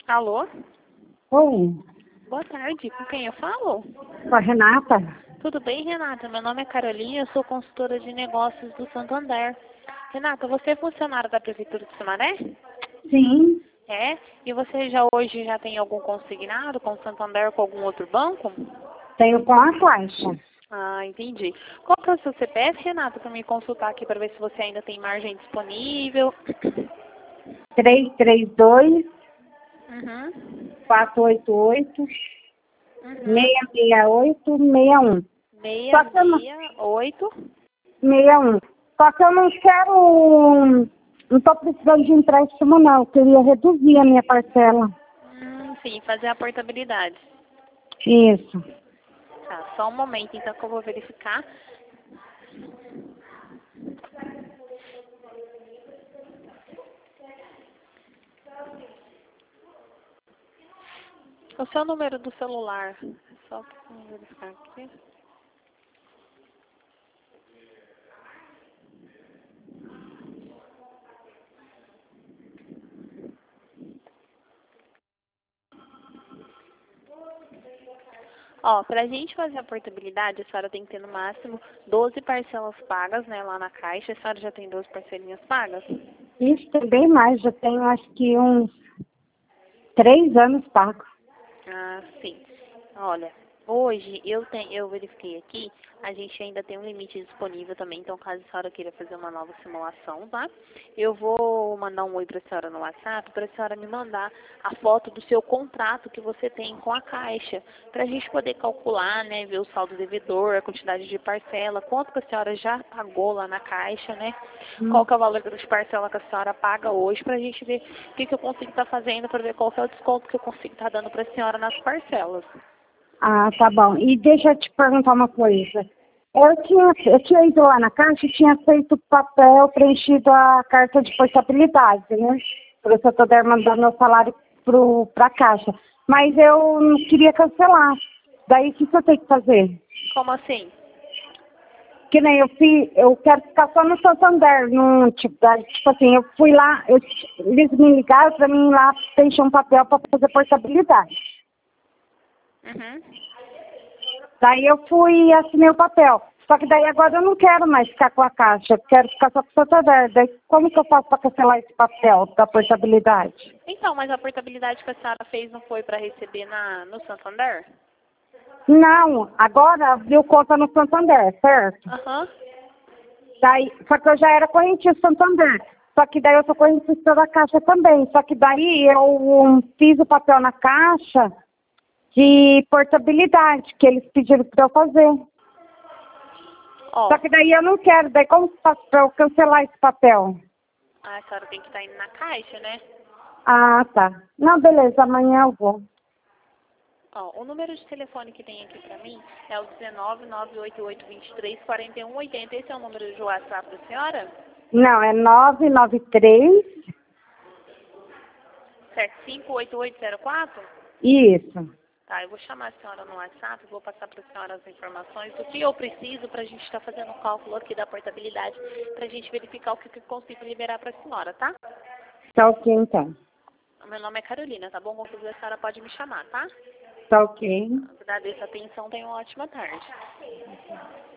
Alô? Oi, Boa tarde. Com quem eu falo? com a Renata? Tudo bem, Renata? Meu nome é Carolina, eu sou consultora de negócios do Santander. Renata, você é funcionária da Prefeitura de Sumaré? Sim, É? E você hoje já tem algum consignado com o Santander ou com algum outro banco? tenho com a Caixa. Ah, entendi. Qual que é o seu CPF, Renata, para me consultar aqui para ver se você ainda tem margem disponível? 332 Uhum. 488 Uhum. 668 61. Só que eu não, 668. 61. Só que eu não quero, não estou precisando de empréstimo não, eu queria reduzir a minha parcela. Sim, fazer a portabilidade. Isso. Tá, só um momento então que eu vou verificar. O seu número do celular. Só para verificar aqui. Ó, pra gente fazer a portabilidade, a senhora tem que ter no máximo 12 parcelas pagas, né, lá na Caixa. A senhora já tem 12 parcelinhas pagas? Isso tem bem mais, já tenho acho que uns 3 anos pago. Ah, sim. Olha, hoje eu verifiquei aqui, a gente ainda tem um limite disponível também, então caso a senhora queira fazer uma nova simulação, tá? Eu vou mandar um oi para a senhora no WhatsApp, para a senhora me mandar a foto do seu contrato que você tem com a Caixa, para a gente poder calcular, né, ver o saldo devedor, a quantidade de parcela, quanto que a senhora já pagou lá na Caixa, né? Qual que é o valor de parcela que a senhora paga hoje, para a gente ver o que eu consigo estar fazendo, para ver qual que é o desconto que eu consigo estar dando para a senhora nas parcelas. Ah, tá bom. E deixa eu te perguntar uma coisa. Eu tinha ido lá na Caixa e tinha feito o papel, preenchido a carta de portabilidade, né? Por isso eu estou mandando meu salário para a Caixa. Mas eu não queria cancelar. Daí o que eu tenho que fazer? Como assim? Que nem eu quero ficar só no Santander, no, tipo assim, eu fui lá, eles me ligaram para mim ir lá preencher um papel para fazer portabilidade. Uhum. Daí eu fui e assinei o papel. Só que daí agora eu não quero mais ficar com a Caixa, eu quero ficar só com o Santander. Daí como que eu faço para cancelar esse papel da portabilidade? Então, mas a portabilidade que a senhora fez não foi para receber no Santander? Não, agora abriu conta no Santander, certo? Aham. Daí, só que eu já era correntista Santander. Só que daí eu sou correntista da Caixa também. Só que daí eu fiz o papel na Caixa de portabilidade, que eles pediram para eu fazer. Ó, Só que daí eu não quero. Daí como que faço para eu cancelar esse papel? a senhora tem que estar indo na Caixa, né? Ah, tá. Não, beleza, amanhã eu vou. Ó, o número de telefone que tem aqui pra mim é o 19 988 23 41 80. Esse é o número de WhatsApp da senhora? Não, é 993. 758804? Isso. Tá, eu vou chamar a senhora no WhatsApp, vou passar para a senhora as informações do que eu preciso para a gente estar fazendo o cálculo aqui da portabilidade, para a gente verificar o que eu consigo liberar para a senhora, tá? Tá ok, então. Meu nome é Carolina, tá bom? Qualquer coisa a senhora pode me chamar, tá? Tá ok. Agradeço a atenção, tenha uma ótima tarde.